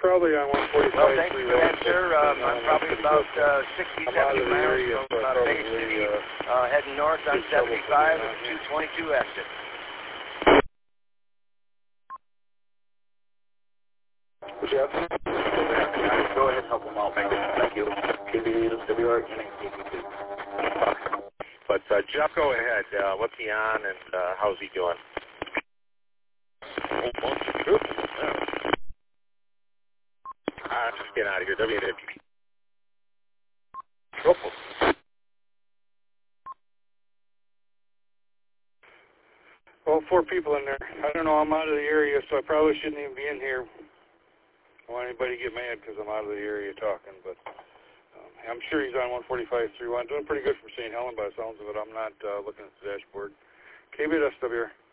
Probably on 145. Well, thanks for that, sir. I'm probably about 60, 70 miles from Bay City, heading north on 75 at 222 exit. Jeff, go ahead and help them out. Thank you. KBWR, But Jeff, go ahead. What's he on, and how's he doing? Just get out of here. WWP. Well, 4 people in there. I don't know. I'm out of the area, so I probably shouldn't even be in here. I don't want anybody to get mad because I'm out of the area talking, but I'm sure he's on 145.31. Doing pretty good from St. Helen by the sounds of it. I'm not looking at the dashboard. KBSWR.